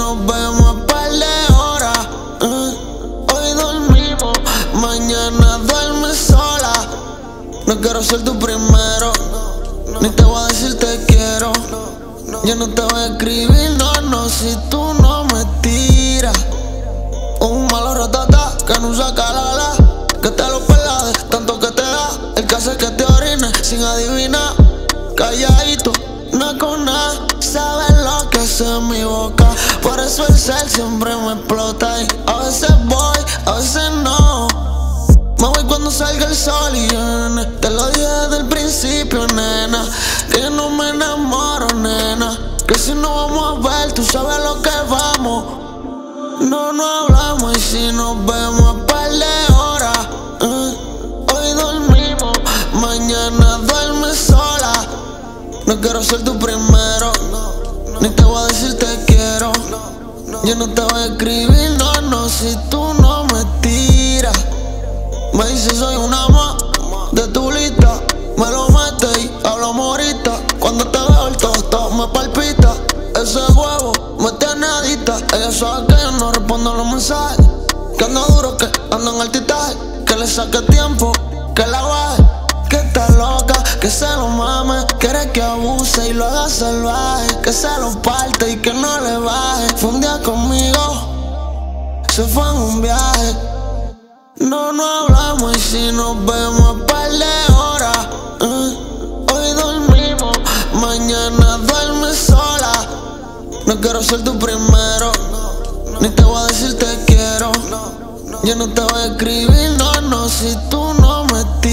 nos vemos a par de horas. Hoy dormimos, mañana duermes sola. No quiero ser tu primero, ni te voy a decir te quiero. Yo no te voy a escribir, no, si tú no me tiras. Un malo ratata que no saca la, que te lo pelades, tanto que te da. El que hace que te orines sin adivinar. Calladito, no con nada, sabes lo que hace mi boca. Por eso el cel siempre me explota. Y a veces voy, a veces no. Me voy cuando salga el sol y viene. Te lo dije desde el principio, nena, que yo no me enamoro, nena. Que si no vamos a ver, tú sabes lo que vamos. No hablamos y si nos vemos a par de horas. Hoy dormimos, mañana duermes sola. No quiero ser tu primero, ni te voy a decir te quiero. Yo no te voy a escribir, no, si tú no me tiras. Me dice soy una más de tu lista. Me lo metes y hablamos ahorita. Cuando te veo el todo me palpita. Ese huevo me tiene adicta. Ella sabe que yo no respondo los mensajes, que ando duro, que ando en altitaje. Que le saque tiempo, que la baje. Que está loca, que se lo mame. Quiere que abuse y lo haga salvaje. Que se lo parte y que no le baje. Fue un día conmigo, se fue en un viaje. No hablamos y si nos vemos a par de horas. Hoy dormimos, mañana duermes sola. No quiero ser tu primero, ni te voy a decir te quiero. Yo no te voy a escribir, no, si tú no me tiras.